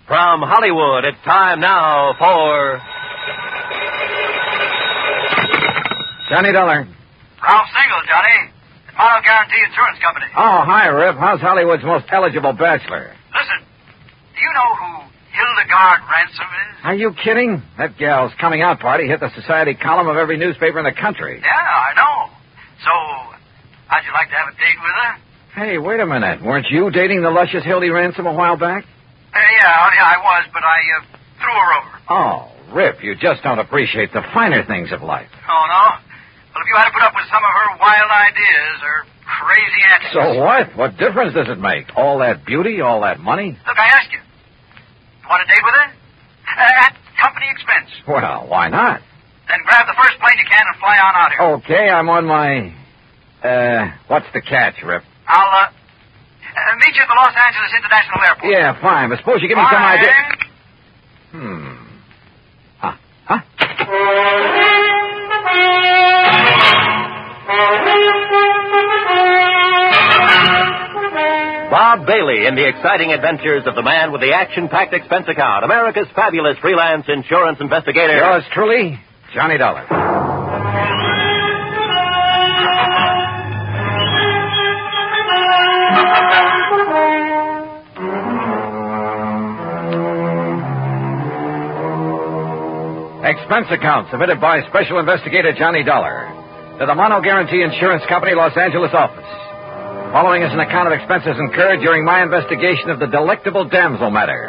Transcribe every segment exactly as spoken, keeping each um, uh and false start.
From Hollywood, it's time now for... Johnny Dollar. Ralph Single, Johnny. Mono Guarantee Insurance Company. Oh, hi, Rip. How's Hollywood's most eligible bachelor? Listen, do you know who Hildegard Ransom is? Are you kidding? That gal's coming out party hit the society column of every newspaper in the country. Yeah, I know. So, how'd you like to have a date with her? Hey, wait a minute. Weren't you dating the luscious Hildy Ransom a while back? Uh, yeah, yeah, I was, but I uh, threw her over. Oh, Rip, you just don't appreciate the finer things of life. Oh, no? Well, if you had to put up with some of her wild ideas or crazy antics... So what? What difference does it make? All that beauty, all that money? Look, I asked you. You want a date with her? Uh, at company expense. Well, why not? Then grab the first plane you can and fly on out here. Okay, I'm on my... Uh, what's the catch, Rip? I'll, uh, uh, meet you at the Los Angeles International Airport. Yeah, fine, but suppose you give me some Fine. idea... Hmm. Huh? Huh? Bob Bailey in the exciting adventures of the man with the action-packed expense account, America's fabulous freelance insurance investigator. Yours truly, Johnny Dollar. Expense account submitted by Special Investigator Johnny Dollar to the Mono Guarantee Insurance Company, Los Angeles office. Following is an account of expenses incurred during my investigation of the delectable damsel matter.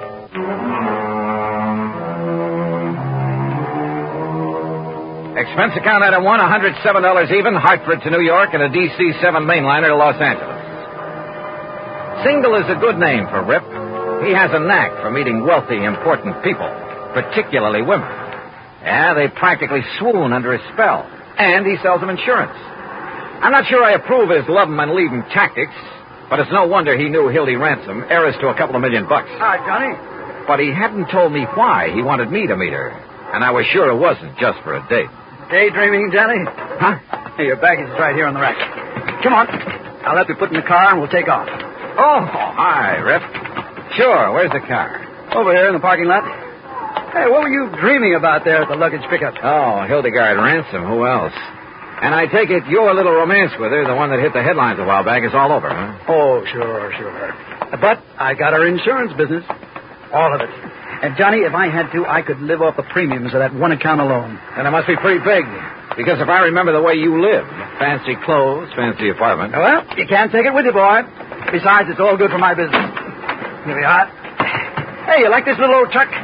Expense account item one, one hundred seven dollars even, Hartford to New York, and a D C seven mainliner to Los Angeles. Single is a good name for Rip. He has a knack for meeting wealthy, important people, particularly women. Yeah, they practically swoon under his spell. And he sells them insurance. I'm not sure I approve his love 'em and leave 'em tactics, but it's no wonder he knew Hildy Ransom, heiress to a couple of million bucks. Hi, Johnny. But he hadn't told me why he wanted me to meet her. And I was sure it wasn't just for a date. Daydreaming, Johnny? Huh? Hey, your baggage is right here on the rack. Come on. I'll help you put in the car and we'll take off. Oh, hi, Rip. Sure, where's the car? Over here in the parking lot. Hey, what were you dreaming about there at the luggage pickup? Oh, Hildegard Ransom, who else? And I take it your little romance with her, the one that hit the headlines a while back, is all over, huh? Oh, sure, sure. But I got our insurance business. All of it. And, Johnny, if I had to, I could live off the premiums of that one account alone. And it must be pretty big. Because if I remember the way you live, fancy clothes, fancy apartment. Well, you can't take it with you, boy. Besides, it's all good for my business. Here we are. Hey, you like this little old truck?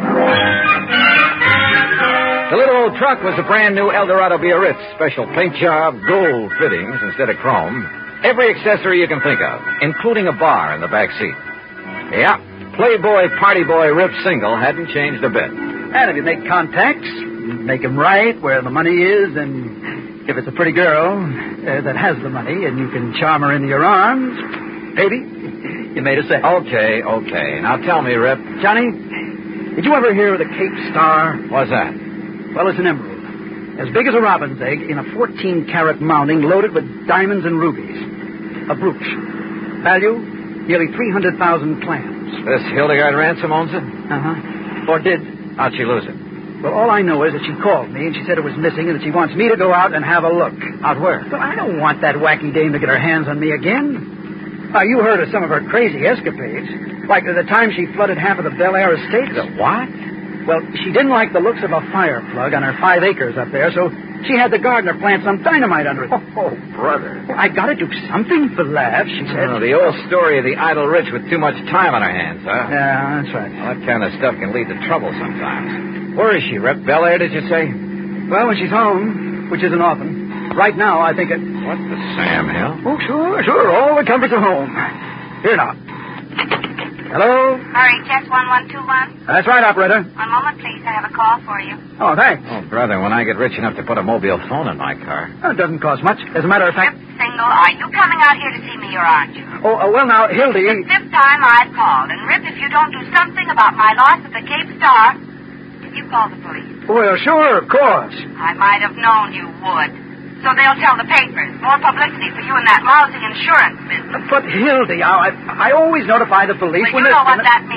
The little old truck was a brand new Eldorado Biarritz. Special paint job, gold fittings instead of chrome. Every accessory you can think of, including a bar in the back seat. Yeah, Playboy, party boy, Rip Single hadn't changed a bit. And if you make contacts, make them right where the money is, and if it's a pretty girl uh, that has the money and you can charm her into your arms, baby, you made a sale. Okay, okay. Now tell me, Rip. Johnny, did you ever hear of the Cape Star? What's that? Well, it's an emerald. As big as a robin's egg in a fourteen-carat mounting loaded with diamonds and rubies. A brooch. Value, nearly three hundred thousand clams. This Hildegard Ransom owns it? Uh-huh. Or did. How'd she lose it? Well, all I know is that she called me and she said it was missing and that she wants me to go out and have a look. Out where? But I don't want that wacky dame to get her hands on me again. Now, you heard of some of her crazy escapades. Like the time she flooded half of the Bel Air estate. The what? Well, she didn't like the looks of a fire plug on her five acres up there, so she had the gardener plant some dynamite under it. Oh, oh brother. Well, I gotta do something for laughs, she said. Oh, the old story of the idle rich with too much time on her hands, huh? Yeah, that's right. Well, that kind of stuff can lead to trouble sometimes. Where is she, Rip? Bel Air, did you say? Well, when she's home, which isn't often. Right now, I think it... What the Sam hell? Oh, sure, sure. All the comforts of home. Here now. Hello? Hurry, chest one one two one. That's right, operator. One moment, please. I have a call for you. Oh, thanks. Oh, brother, when I get rich enough to put a mobile phone in my car. Well, it doesn't cost much. As a matter of fact... Rip Single, are you coming out here to see me or aren't you? Oh, uh, well, now, Hildy... The fifth time I've called. And, Rip, if you don't do something about my loss at the Cape Star, you call the police. Well, sure, of course. I might have known you would. So they'll tell the papers. More publicity for you in that lousy insurance business. But, Hildy, I, I always notify the police But when you it's... know what that means.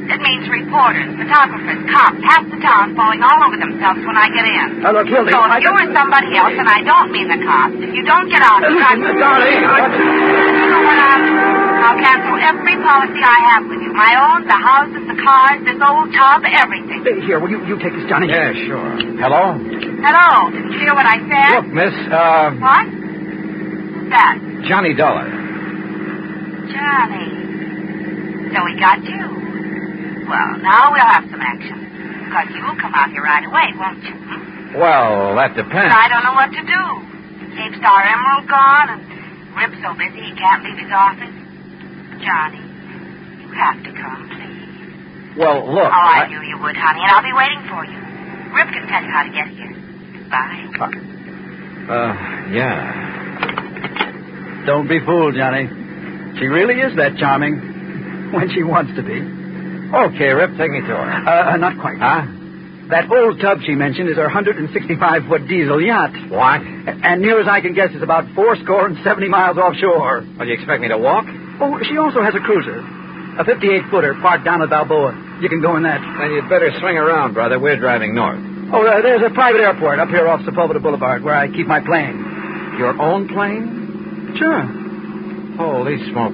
It means reporters, photographers, cops, half the town falling all over themselves when I get in. Oh, look, Hildy, So if I you or somebody else, and I don't mean the cops, if you don't get out here, I'm... Darling, You know what I'll do? I'll cancel every policy I have with you. My own, the houses, the cars, this old tub, everything. Here, will you, you take this, Johnny? Yeah, sure. Hello? Hello, did you hear what I said? Look, miss, uh, What? Who's that? Johnny Dollar. Johnny. So he got you. Well, now we'll have some action. Because you'll come out here right away, won't you? Hmm? Well, that depends. I don't know what to do. Cape Star Emerald gone, and Rip's so busy he can't leave his office. Johnny, you have to come, please. Well, look. Oh, I, I knew you would, honey, and I'll be waiting for you. Rip can tell you how to get here. Bye. Uh, yeah. Don't be fooled, Johnny. She really is that charming when she wants to be. Okay, Rip, take me to her. Uh, uh, not quite. Huh? That old tub she mentioned is her one hundred sixty-five foot diesel yacht. What? And near as I can guess, is about four score and seventy miles offshore. Well, you expect me to walk? Oh, she also has a cruiser. A fifty-eight footer parked down at Balboa. You can go in that. Then you'd better swing around, brother. We're driving north. Oh, uh, there's a private airport up here off Sepulveda Boulevard where I keep my plane. Your own plane? Sure. Holy smoke.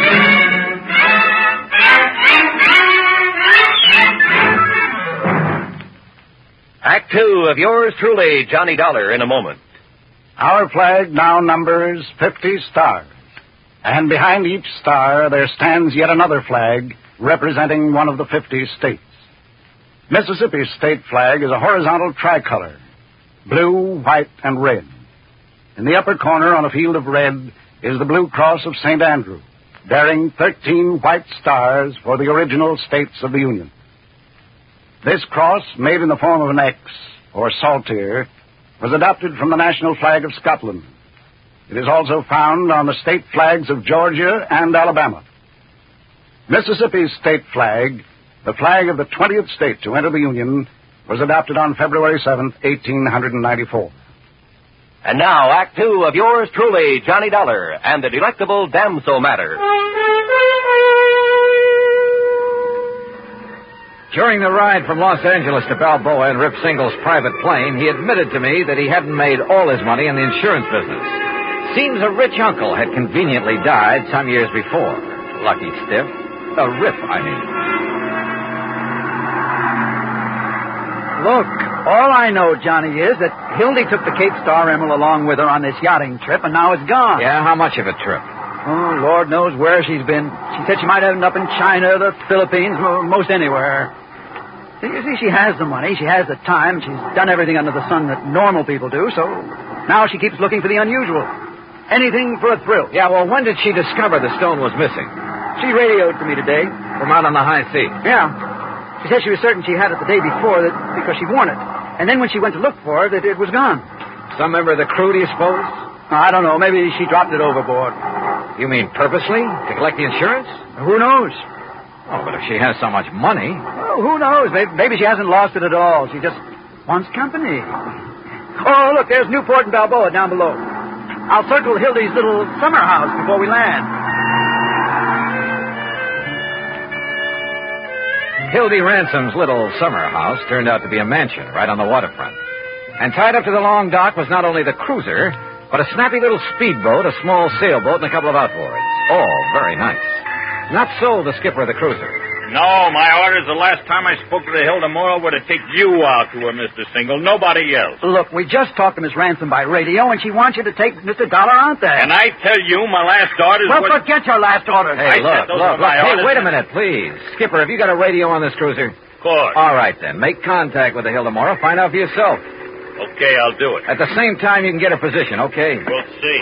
Act two of yours truly, Johnny Dollar, in a moment. Our flag now numbers fifty stars. And behind each star there stands yet another flag representing one of the fifty states. Mississippi's state flag is a horizontal tricolor, blue, white, and red. In the upper corner on a field of red is the blue cross of Saint Andrew, bearing thirteen white stars for the original states of the Union. This cross, made in the form of an X, or saltire, was adopted from the national flag of Scotland. It is also found on the state flags of Georgia and Alabama. Mississippi's state flag, the flag of the twentieth state to enter the Union, was adopted on February seventh, eighteen ninety-four. And now, Act two of yours truly, Johnny Dollar, and the delectable Damso Matter. During the ride from Los Angeles to Balboa in Rip Single's private plane, he admitted to me that he hadn't made all his money in the insurance business. Seems a rich uncle had conveniently died some years before. Lucky stiff. A Rip, I mean. Look, all I know, Johnny, is that Hildy took the Cape Star Emerald along with her on this yachting trip, and now it's gone. Yeah, how much of a trip? Oh, Lord knows where she's been. She said she might end up in China, the Philippines, most anywhere. You see, she has the money, she has the time, she's done everything under the sun that normal people do, so now she keeps looking for the unusual. Anything for a thrill. Yeah, well, when did she discover the stone was missing? She radioed to me today. From out on the high seas? Yeah. She said she was certain she had it the day before that because she'd worn it. And then when she went to look for it, it, it was gone. Some member of the crew, do you suppose? I don't know. Maybe she dropped it overboard. You mean purposely? To collect the insurance? Who knows? Oh, but if she has so much money... Oh, who knows? Maybe, maybe she hasn't lost it at all. She just wants company. Oh, look, there's Newport and Balboa down below. I'll circle Hildy's little summer house before we land. Hildy Ransom's little summer house turned out to be a mansion right on the waterfront. And tied up to the long dock was not only the cruiser, but a snappy little speedboat, a small sailboat, and a couple of outboards. All very nice. Not so the skipper of the cruiser. No, my orders the last time I spoke to the Hilda Moore were to take you out to her, Mister Single, nobody else. Look, we just talked to Miss Ransom by radio, and she wants you to take Mister Dollar out there. And I tell you, my last orders well, were... Well, forget your last orders. Hey, I look, those look, were look. my Hey, orders. wait a minute, please. Skipper, have you got a radio on this cruiser? Of course. All right, then. Make contact with the Hilda Moore. Find out for yourself. Okay, I'll do it. At the same time, you can get her position, okay? We'll see.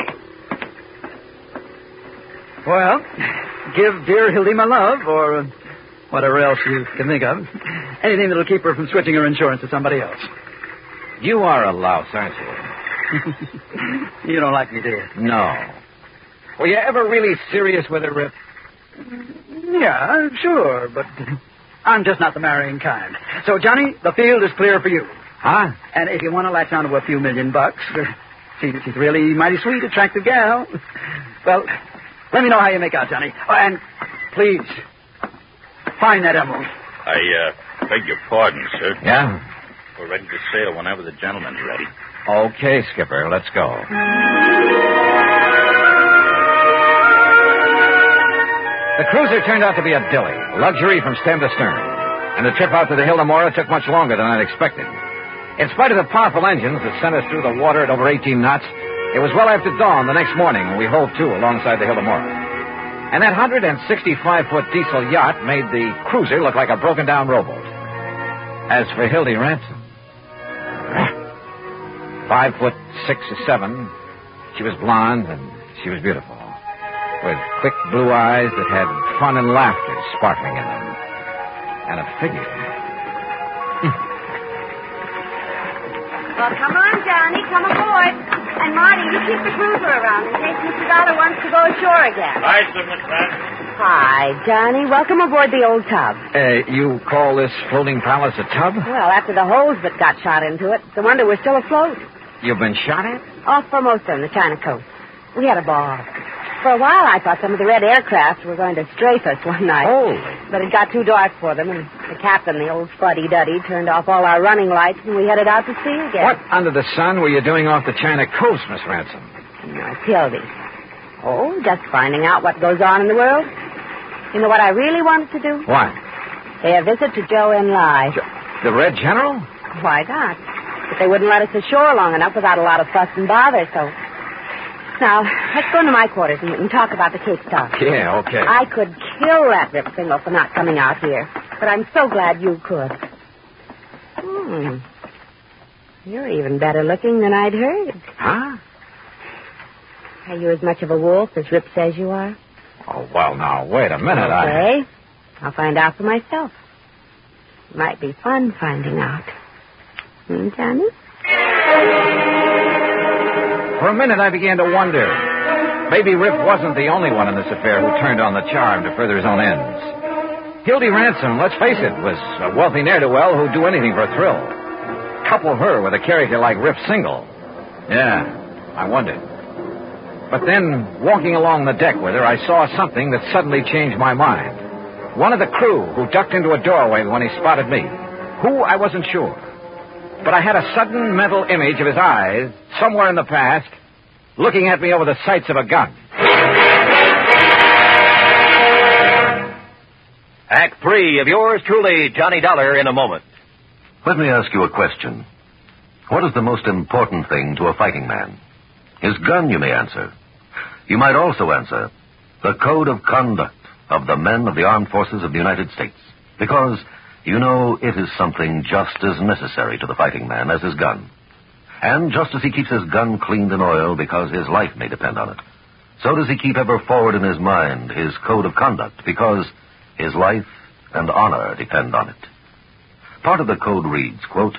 Well, give dear Hildy my love, or... whatever else you can think of. Anything that'll keep her from switching her insurance to somebody else. You are a louse, aren't you? You don't like me, do you? No. Were you ever really serious with her, Rip? Yeah, sure, but I'm just not the marrying kind. So, Johnny, the field is clear for you. Huh? And if you want to latch on to a few million bucks, she, she's really mighty sweet, attractive gal. Well, let me know how you make out, Johnny. Oh, and please... find that emerald. I, uh, beg your pardon, sir. Yeah? We're ready to sail whenever the gentleman's ready. Okay, Skipper, let's go. The cruiser turned out to be a dilly, luxury from stem to stern. And the trip out to the Hilda Mora took much longer than I'd expected. In spite of the powerful engines that sent us through the water at over eighteen knots, it was well after dawn the next morning when we hove to alongside the Hilda Mora. And that one hundred sixty-five foot diesel yacht made the cruiser look like a broken-down rowboat. As for Hildy Ransom, five foot six or seven, she was blonde and she was beautiful, with quick blue eyes that had fun and laughter sparkling in them, and a figure. Well, come on, Johnny. Come aboard. And, Marty, you keep the cruiser around in case Mister Dollar wants to go ashore again. Hi, sir, Miss Ransom. Hi, Johnny. Welcome aboard the old tub. Uh, you call this floating palace a tub? Well, after the holes that got shot into it, it's a wonder we're still afloat. You've been shot at? Off Formosa on the China coast. We had a ball. For a while, I thought some of the red aircraft were going to strafe us one night. Holy. But it got too dark for them, and the captain, the old fuddy-duddy, turned off all our running lights, and we headed out to sea again. What under the sun were you doing off the China coast, Miss Ransom? No, Hildy. Oh, just finding out what goes on in the world. You know what I really wanted to do? What? Pay a visit to Joe and Lai. The Red General? Why not? But they wouldn't let us ashore long enough without a lot of fuss and bother, so... Now, let's go into my quarters and we can talk about the Cape Star. Yeah, okay. I could kill that Rip Single for not coming out here, but I'm so glad you could. Hmm. You're even better looking than I'd heard. Huh? Are you as much of a wolf as Rip says you are? Oh, well, now, wait a minute. Okay. I... I'll find out for myself. Might be fun finding out. Hmm, Johnny? For a minute, I began to wonder. Maybe Rip wasn't the only one in this affair who turned on the charm to further his own ends. Hildy Ransom, let's face it, was a wealthy ne'er-do-well who'd do anything for a thrill. Couple her with a character like Rip Single. Yeah, I wondered. But then, walking along the deck with her, I saw something that suddenly changed my mind. One of the crew who ducked into a doorway when he spotted me. Who, I wasn't sure. But I had a sudden mental image of his eyes, somewhere in the past, looking at me over the sights of a gun. Act three of yours truly, Johnny Dollar, in a moment. Let me ask you a question. What is the most important thing to a fighting man? His gun, you may answer. You might also answer the code of conduct of the men of the armed forces of the United States. Because... you know, it is something just as necessary to the fighting man as his gun. And just as he keeps his gun cleaned and oiled because his life may depend on it, so does he keep ever forward in his mind his code of conduct because his life and honor depend on it. Part of the code reads, quote,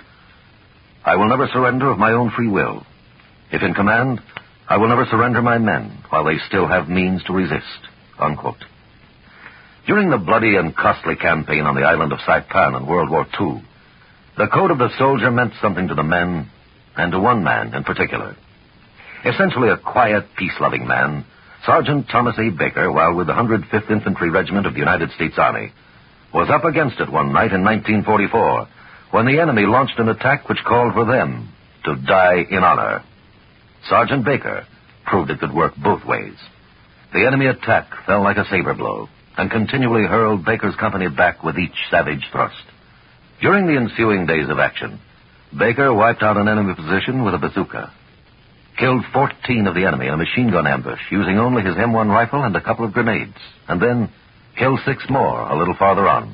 I will never surrender of my own free will. If in command, I will never surrender my men while they still have means to resist, unquote. During the bloody and costly campaign on the island of Saipan in World War Two, the code of the soldier meant something to the men, and to one man in particular. Essentially a quiet, peace-loving man, Sergeant Thomas A. Baker, while with the one hundred fifth Infantry Regiment of the United States Army, was up against it one night in nineteen forty-four, when the enemy launched an attack which called for them to die in honor. Sergeant Baker proved it could work both ways. The enemy attack fell like a saber blow, and continually hurled Baker's company back with each savage thrust. During the ensuing days of action, Baker wiped out an enemy position with a bazooka, killed fourteen of the enemy in a machine gun ambush using only his M one rifle and a couple of grenades, and then killed six more a little farther on.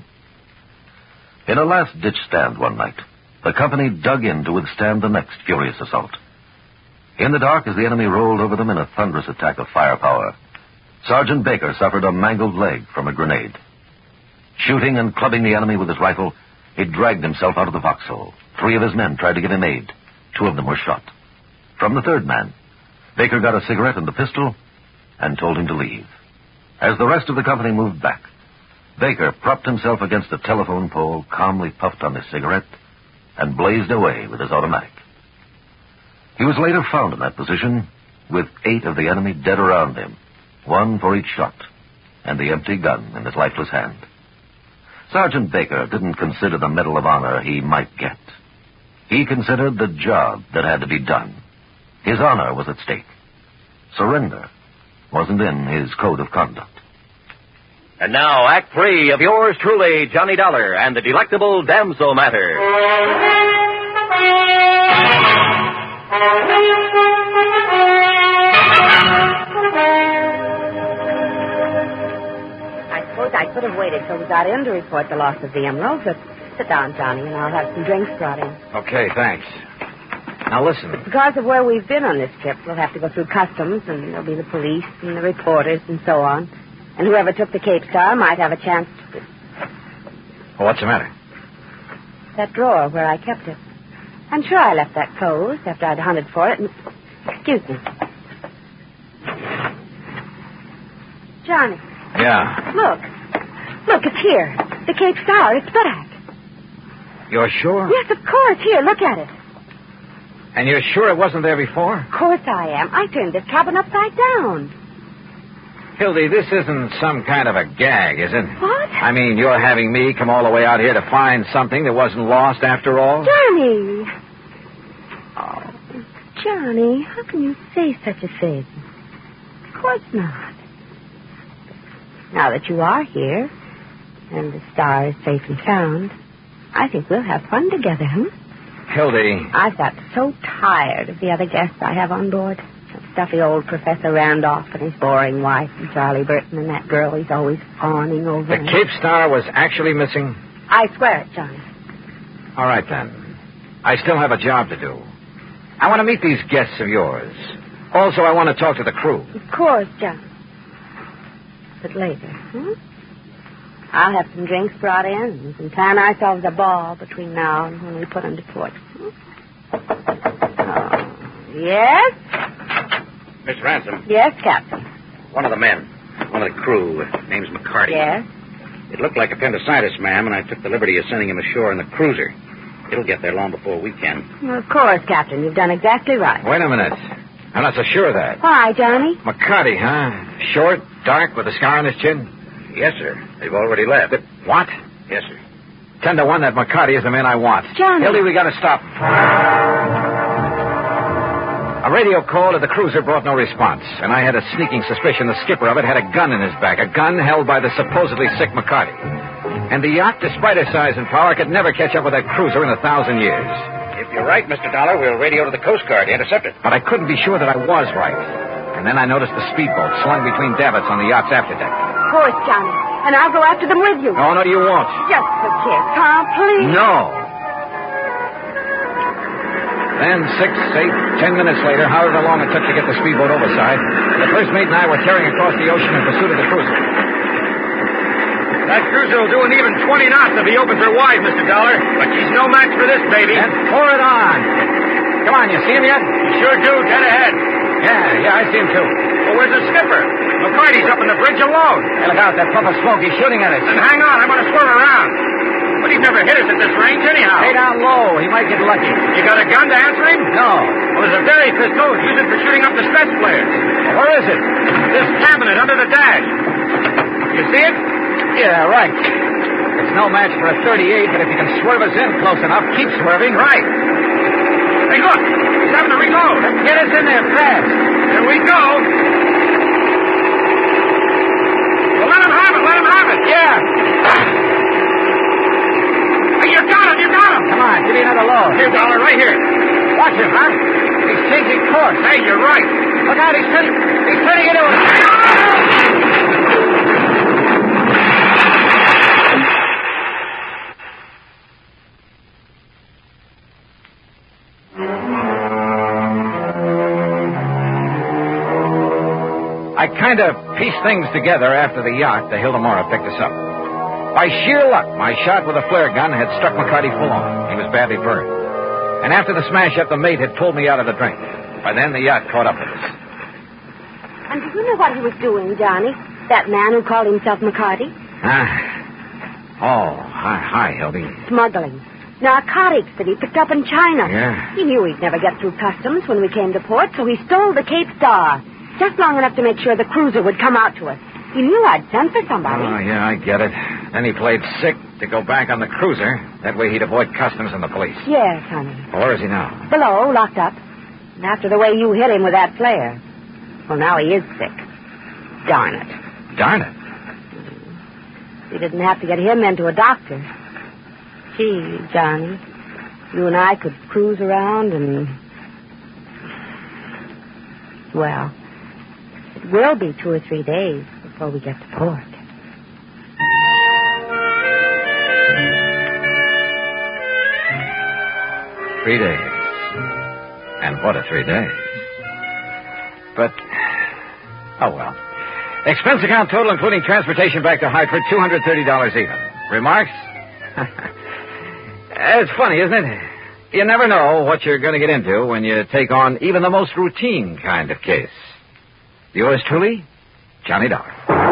In a last-ditch stand one night, the company dug in to withstand the next furious assault. In the dark, as the enemy rolled over them in a thunderous attack of firepower, Sergeant Baker suffered a mangled leg from a grenade. Shooting and clubbing the enemy with his rifle, he dragged himself out of the foxhole. Three of his men tried to give him aid. Two of them were shot. From the third man, Baker got a cigarette and a pistol and told him to leave. As the rest of the company moved back, Baker propped himself against a telephone pole, calmly puffed on his cigarette, and blazed away with his automatic. He was later found in that position with eight of the enemy dead around him, one for each shot, and the empty gun in his lifeless hand. Sergeant Baker didn't consider the Medal of Honor he might get. He considered the job that had to be done. His honor was at stake. Surrender wasn't in his code of conduct. And now, Act Three of yours truly, Johnny Dollar, and the delectable Damsel Matter. I suppose I could have waited till we got in to report the loss of the emerald, but sit down, Johnny, and I'll have some drinks brought in. Okay, thanks. Now listen. Because of where we've been on this trip, we'll have to go through customs, and there'll be the police and the reporters and so on. And whoever took the Cape Star might have a chance to... Well, what's the matter? That drawer where I kept it. I'm sure I left that closed after I'd hunted for it. And... Excuse me. Johnny. Yeah. Look. Look, it's here. The Cape Star. It's back. You're sure? Yes, of course. Here, look at it. And you're sure it wasn't there before? Of course I am. I turned this cabin upside down. Hildy, this isn't some kind of a gag, is it? What? I mean, you're having me come all the way out here to find something that wasn't lost after all? Johnny! Oh, Johnny, how can you say such a thing? Of course not. Now that you are here, and the star is safe and sound, I think we'll have fun together, huh? Hildy. I've got so tired of the other guests I have on board. That stuffy old Professor Randolph and his boring wife and Charlie Burton and that girl he's always fawning over. The Cape Star was actually missing? I swear it, Johnny. All right, then. I still have a job to do. I want to meet these guests of yours. Also, I want to talk to the crew. Of course, Johnny. But later, hmm? I'll have some drinks brought in and we can plan ourselves a ball between now and when we put into port. Hmm? Oh, yes? Miss Ransom. Yes, Captain. One of the men. One of the crew. Name's McCarty. Yes? It looked like appendicitis, ma'am, and I took the liberty of sending him ashore in the cruiser. It'll get there long before we can. Well, of course, Captain. You've done exactly right. Wait a minute. I'm not so sure of that. Why, Johnny? McCarty, huh? Short, dark, with a scar on his chin? Yes, sir. They've already left. But what? Yes, sir. Ten to one that McCarty is the man I want. Johnny. Hildy, we gotta stop. A radio call to the cruiser brought no response, and I had a sneaking suspicion the skipper of it had a gun in his back, a gun held by the supposedly sick McCarty. And the yacht, despite its size and power, could never catch up with that cruiser in a thousand years. If you're right, Mister Dollar, we'll radio to the Coast Guard to intercept it. But I couldn't be sure that I was right. And then I noticed the speedboat slung between davits on the yacht's afterdeck. Of course, Johnny. And I'll go after them with you. Oh, no, you won't. Just a kiss, huh? Please. No. Then six, eight, ten minutes later, however long it took to get the speedboat overside, the first mate and I were tearing across the ocean in pursuit of the cruiser. That cruiser will do an even twenty knots if he opens her wide, Mister Dollar. But she's no match for this, baby. And pour it on. Come on, you see him yet? Sure do. Dead ahead. Yeah, yeah, I see him too. Well, where's the skipper? McCarty's up on the bridge alone. Hey, look out, that puff of smoke. He's shooting at us. Then hang on. I'm going to swerve around. But he's never hit us at this range anyhow. Stay down low. He might get lucky. You got a gun to answer him? No. Well, there's a Berry pistol. Use it for shooting up the Spets players. Well, where is it? This cabinet under the dash. You see it? Yeah, right. It's no match for a thirty-eight, but if you can swerve us in close enough, keep swerving. Right. Hey, look. He's having to reload. Get us in there fast. Here we go. Well, let him have it. Let him have it. Yeah. Hey, you got him. You got him. Come on, give me another load. Here, Dollar, right here. Watch him, huh? He's changing course. Hey, you're right. Look out, he's turning, he's turning into us. I kind of pieced things together after the yacht, the Hildemora, picked us up. By sheer luck, my shot with a flare gun had struck McCarty full on. He was badly burned. And after the smash-up, the mate had pulled me out of the drink. By then, the yacht caught up with us. And do you know what he was doing, Johnny? That man who called himself McCarty? Ah. Oh, hi, hi, Hildy. Smuggling. Narcotics that he picked up in China. Yeah. He knew he'd never get through customs when we came to port, so he stole the Cape Star. Just long enough to make sure the cruiser would come out to us. He knew I'd sent for somebody. Oh, yeah, I get it. Then he played sick to go back on the cruiser. That way he'd avoid customs and the police. Yes, honey. Well, where is he now? Below, locked up. And after the way you hit him with that flare. Well, now he is sick. Darn it. Darn it. You didn't have to get him into a doctor. Gee, Johnny, you and I could cruise around and... Well, it will be two or three days before we get to port. Three days. And what a three days. But, oh well. Expense account total, including transportation back to Hartford, two hundred thirty dollars even. Remarks? It's funny, isn't it? You never know what you're going to get into when you take on even the most routine kind of case. Yours truly, Johnny Dollar.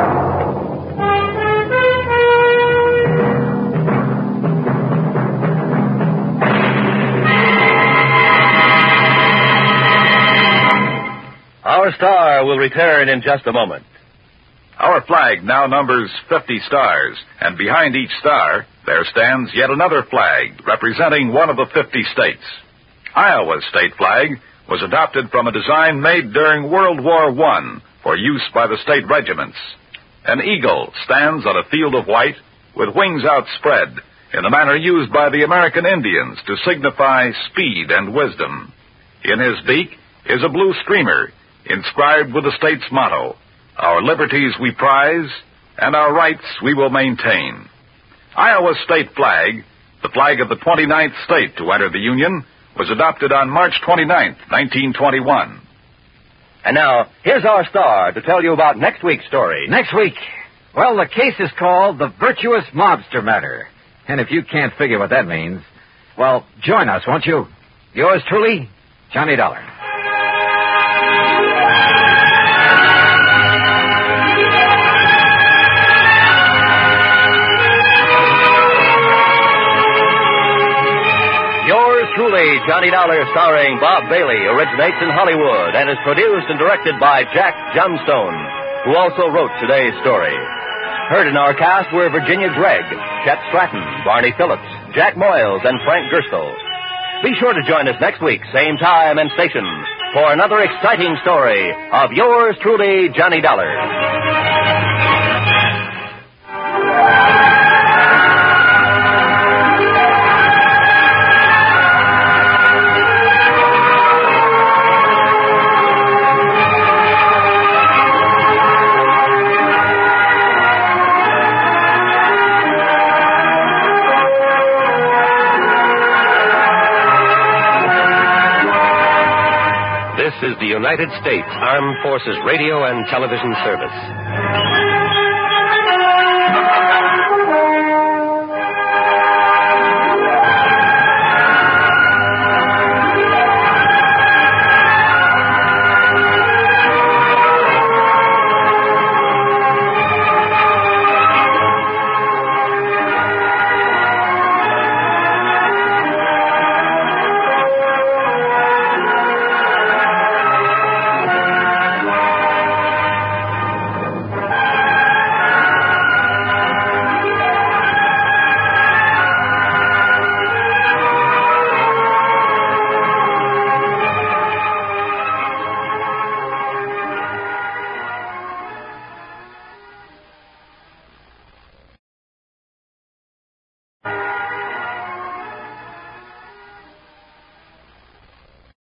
Our star will return in just a moment. Our flag now numbers fifty stars, and behind each star there stands yet another flag representing one of the fifty states. Iowa's state flag was adopted from a design made during World War One for use by the state regiments. An eagle stands on a field of white with wings outspread in the manner used by the American Indians to signify speed and wisdom. In his beak is a blue streamer inscribed with the state's motto, "Our liberties we prize, and our rights we will maintain." Iowa's state flag, the flag of the twenty-ninth state to enter the Union, was adopted on March twenty-ninth, nineteen twenty-one. And now, here's our star to tell you about next week's story. Next week, well, the case is called the Virtuous Mobster Matter. And if you can't figure what that means, well, join us, won't you? Yours truly, Johnny Dollar. Truly, Johnny Dollar, starring Bob Bailey, originates in Hollywood and is produced and directed by Jack Johnstone, who also wrote today's story. Heard in our cast were Virginia Gregg, Chet Stratton, Barney Phillips, Jack Moyles, and Frank Gerstle. Be sure to join us next week, same time and station, for another exciting story of yours truly, Johnny Dollar. This is the United States Armed Forces Radio and Television Service.